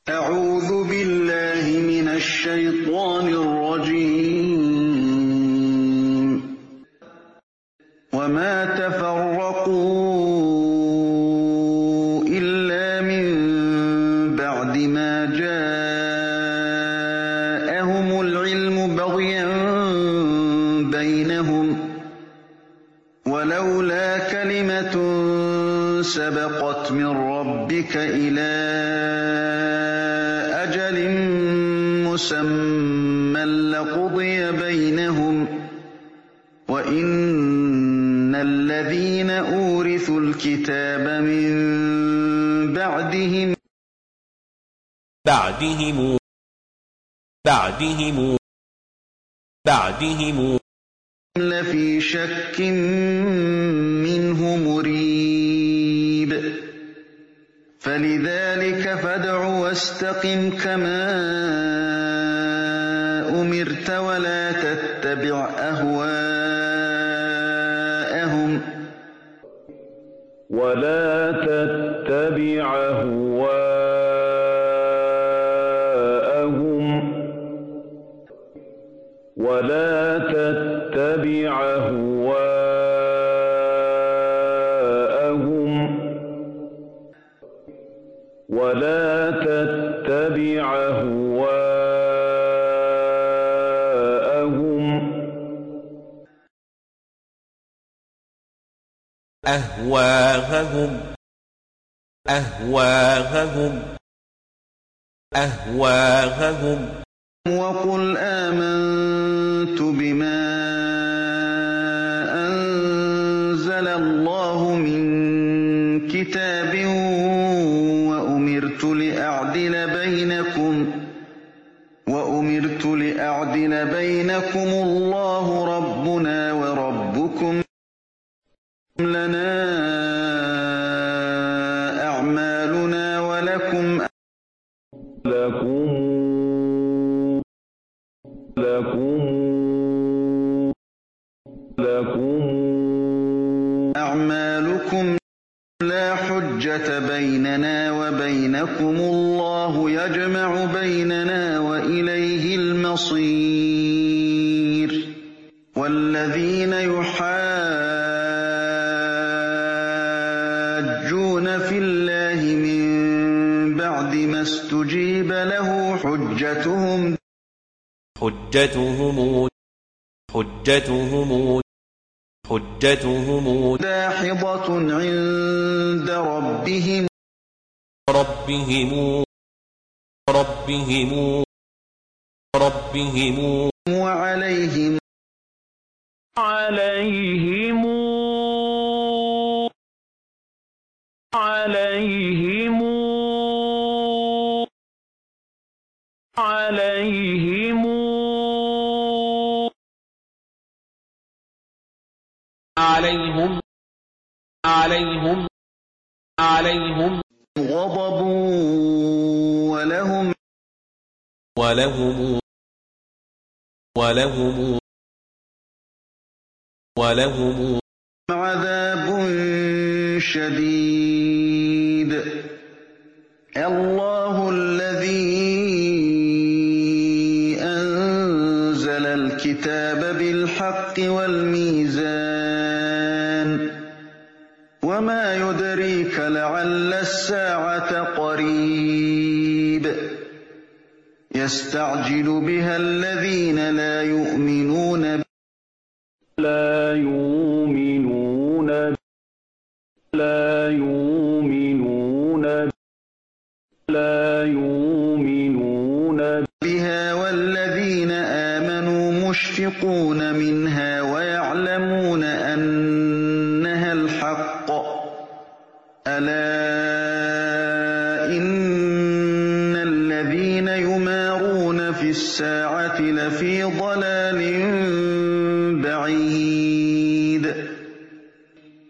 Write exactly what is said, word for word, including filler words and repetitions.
أعوذ بالله من الشيطان الرجيم وما تفرقوا إلا من بعد ما جاءهم العلم بغيا بينهم ولولا كلمة سبقت من ربك إلى أجل مسمى لقضي بينهم وإن الذين أورثوا الكتاب من بعدهم بعدهم بعدهم بعدهم لفي شك منه مريب فلذلك فادع واستقم كما أمرت ولا تتبع أهواءهم ولا تتبع أهواءهم ولا تتبع أهواءهم ولا تتبع أهواءهم أهواءهم أهواءهم أهواءهم وقل آمنت بما أنزل الله من كتاب وأمرت لأعدل بينكم وأمرت لأعدل بينكم الله ربنا وربكم لنا أعمالنا ولكم لكم لكم لكم أعمالكم لا حجة بيننا وبينكم الله يجمع بيننا وإليه المصير والذين يحاجون في الله من بعد ما استجيب له حجتهم حجتهم حجتهم حجتهم داحضة عند ربهم ربهم ربهم ربهم وعليهم عليهم عليهم عليهم عليهم عليهم عليهم غضب ولهم ولهم ولهم ولهم عذاب شديد الله الذي أنزل الكتاب بالحق والميزان وما يدريك لعل الساعة قريب يستعجل بها الذين لا يؤمنون لا يؤمنون لا يؤمنون لا يؤمنون بها والذين آمنوا مشفقون منها ويعلمون أنها الحق ألا إن الذين يمارون في الساعة لفي ضلال